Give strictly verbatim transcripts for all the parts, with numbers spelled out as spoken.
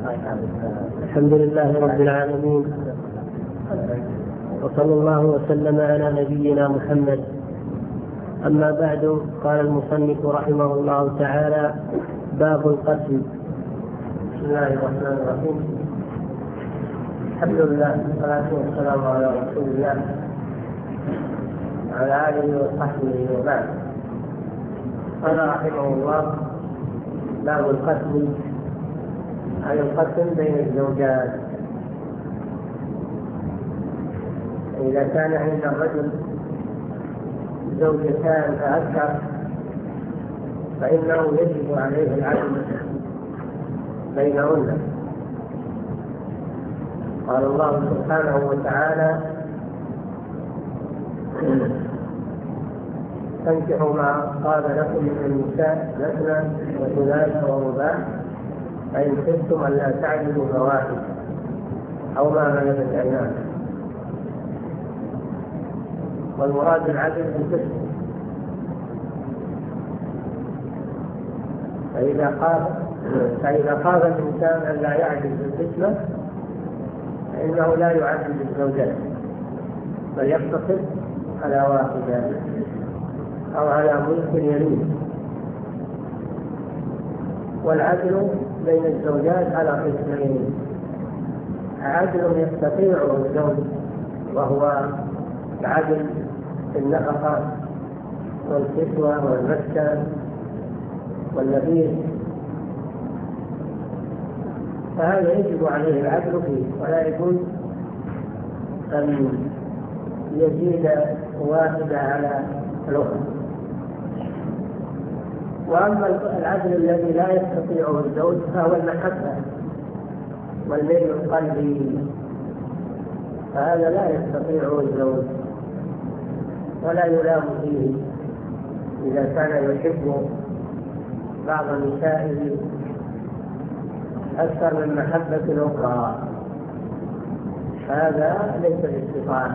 الحمد لله رب العالمين، وصلى الله وسلم على نبينا محمد. أما بعد، قال المصنف رحمه الله تعالى: باب القتل. بسم الله الرحمن الرحيم. الحمد لله والصلاة والسلام على رسول الله وعلى آله وصحبه وبعد. قال رحمه الله: باب القتل، أي القتل بين الزوجات. إذا كان عند الرجل زوجتان فأكثر فإنه يجب عليه العدل بينهن. قال الله سبحانه وتعالى: فانكحوا ما طاب لكم من النساء مثنى وثلاث ورباع فإن خفتم ألا تعدلوا فواحدة أو ما ملكت أيمانكم. والمراد بالعدل القسط. فإذا خاف فإذا خاف الإنسان أن لا يعدل بالقسمة فإنه لا يعدل بالزوجات، بل يقتصر على واحدة أو على ملك يمين. والعدل بين الزوجات على قسمين: عدل يستطيعه الزوج وهو العدل في النفقة والكسوة والمسكن واللبيس، فهذا يجب عليه العدل فيه، ولا يجوز أن يزيد واحدة على الأخرى. وأما العدل الذي لا يستطيعه الزوج فهو المحبة والميل القلبي، فهذا لا يستطيعه الزوج ولا يلام فيه إذا كان يحب بعض نسائه أكثر من محبة الأخرى، هذا ليس باستطاعة.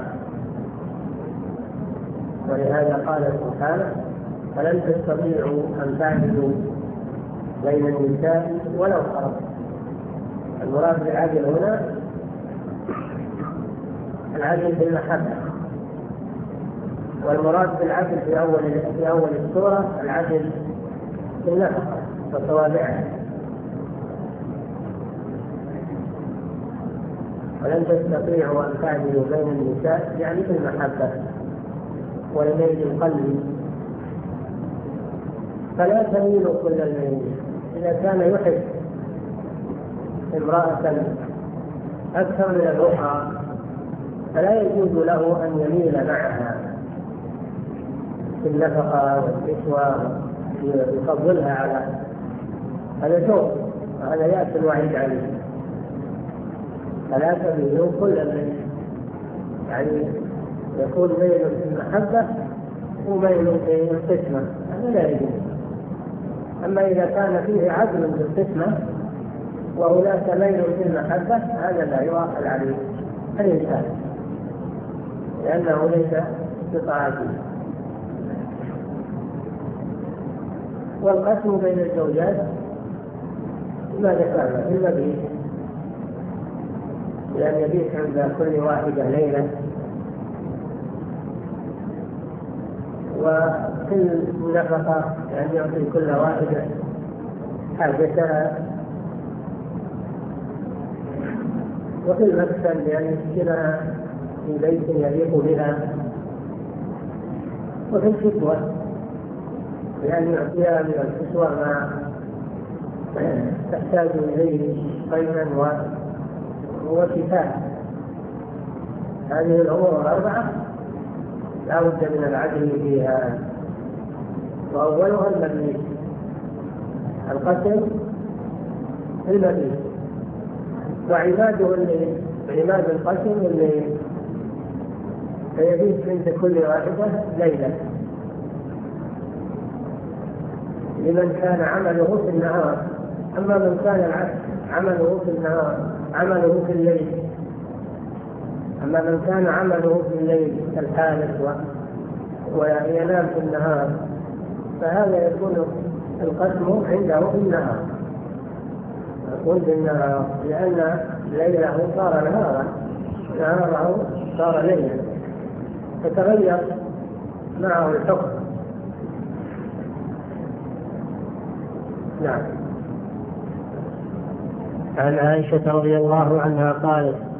ولهذا قال سبحانه: فلن تستطيعوا أن تعدلوا بين النساء ولو حرصتم. المراد بالعدل هنا العدل بالمحبة، والمراد بالعدل في أول في أول السورة العدل بالنفقة وتوابعها. ولن تستطيعوا أن تعدلوا بين النساء يعني بالمحبة والميل القلبي، فلا تميلوا كل الميل. إذا كان يحب امرأة أكثر من الأخرى فلا يجوز له أن يميل معها في النفقة والكسوة، يفضلها على هذا شوق، هذا يأتي الوعيد عليه. فلا تميلوا كل الميل، يعني يكون ميل في المحبة وميل في القسمة، هذا لا يجوز. أما إذا كان فيه عدل بالقسمة وهناك ميل في المحبة هذا لا يؤاخذ عليه الإنسان، لأنه ليس بطاعته. والقسم بين الزوجات ما ذكرنا في المبيت، لأن يبيت عند كل واحدة ليلة، وفي النفقة يعني يعطي كل واحدة حاجتها، وفي المسكن لأن يسكنها في بيت يليق بها، وفي الكسوة لأن يعطيها من الكسوة ما تحتاج إليه قيما وكفاية. هذه الأمور الأربعة لا بد من العدل فيها، وأولها المبيت، القتل في المبيت، وعباده الليل، عباد القتل الليل، فيبيت عند كل واحدة ليلة لمن كان عمله في النهار. أما من كان العكس عمله في النهار عمله في الليل، أما من كان عمله في الليل كالحالة وينام في النهار فهذا يكون القسم عنده في النهار، نقول بالنهار لأن ليله صار نهارا، نهاره صار ليلا، فتغير معه الحكم. نعم. عن عائشة رضي الله عنها قالت: